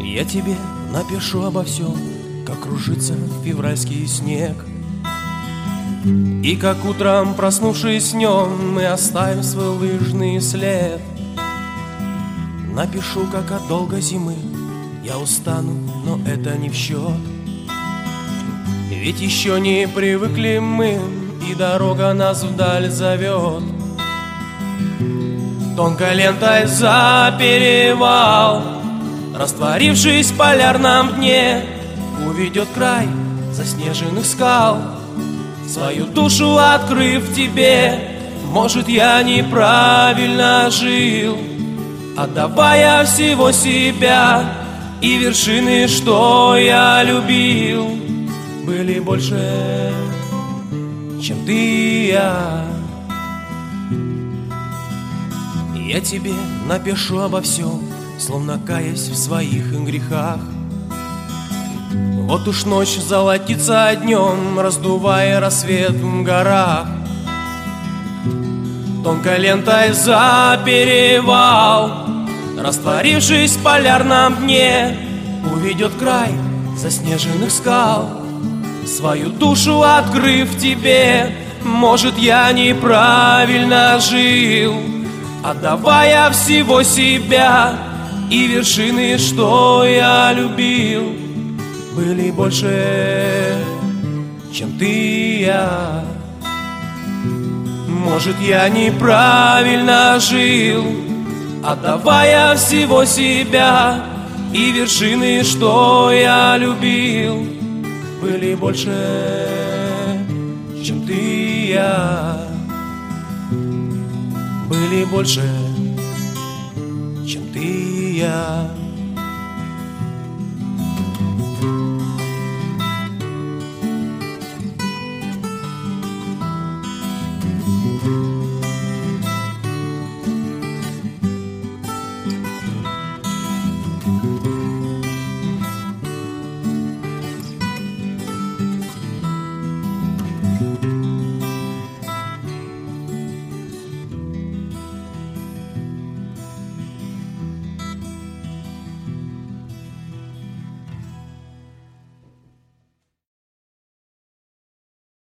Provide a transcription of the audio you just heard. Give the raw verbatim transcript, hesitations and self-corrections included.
Я тебе напишу обо всем, как кружится февральский снег, и как утром, проснувшись днем, мы оставим свой лыжный след. Напишу, как от долгой зимы я устану, но это не в счет, ведь еще не привыкли мы, и дорога нас вдаль зовет. Тонкой лентой за перевал, растворившись в полярном дне, уведет край заснеженных скал, свою душу открыв тебе. Может, я неправильно жил, отдавая всего себя, и вершины, что я любил, были больше, чем ты и я. Я тебе напишу обо всем, словно каясь в своих грехах. Вот уж ночь золотится днем, раздувая рассвет в горах. Тонкой лентой за перевал, растворившись в полярном дне, уведет край заснеженных скал, свою душу открыв тебе. Может, я неправильно жил, отдавая всего себя, и вершины, что я любил, были больше, чем ты и я. Может, я неправильно жил, отдавая всего себя, и вершины, что я любил, были больше, чем ты и я. Были больше, чем ты и я.